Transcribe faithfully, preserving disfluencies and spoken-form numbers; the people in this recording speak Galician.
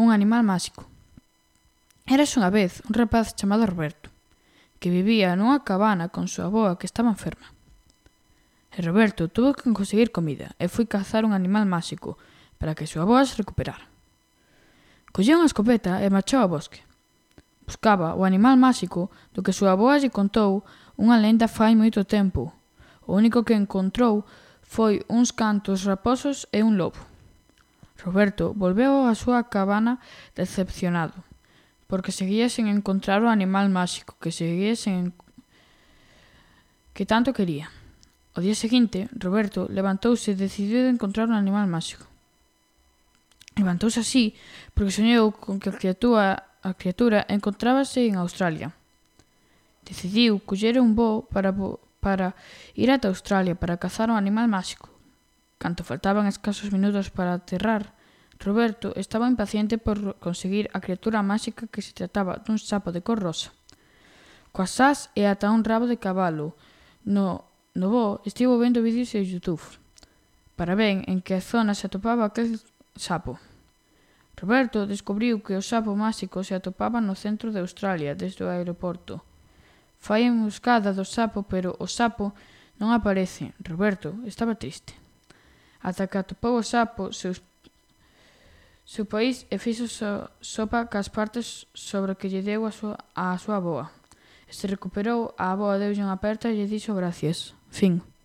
un animal máxico. Érase unha vez un rapaz chamado Roberto, que vivía nunha cabana con súa avoa que estaba enferma. E Roberto tuvo que conseguir comida e foi cazar un animal máxico para que súa avoa se recuperara. Colleu unha escopeta e marchou ao bosque. Buscaba o animal máxico do que súa avoa lle contou unha lenda fai moito tempo. O único que encontrou foi uns cantos raposos e un lobo. Roberto volveu á súa cabana decepcionado, porque seguía sen encontrar o animal máxico que seguía sen que tanto quería. O día seguinte, Roberto levantouse decidido de encontrar un animal máxico. Levantouse así porque soñou con que a criatura, a criatura encontrábase en Australia. Decidiu coller un voo para, para ir ata Australia para cazar un animal máxico. Canto faltaban escasos minutos para aterrar, Roberto estaba impaciente por conseguir a criatura máxica que se trataba dun sapo de cor rosa, coas ás e ata un rabo de cabalo. No, no voo estivo vendo vídeos de YouTube para ver en que zona se atopaba aquel sapo. Roberto descubriu que o sapo máxico se atopaba no centro de Australia desde o aeroporto. Foi en buscada do sapo, pero o sapo non aparece. Roberto estaba triste. Ata que atopou o sapo, seus seu país e fixo so, sopa cas partes sobre que lle deu a súa, a súa avoa. E se recuperou, a avoa deulle unha aperta e lle dixo gracias. Fin.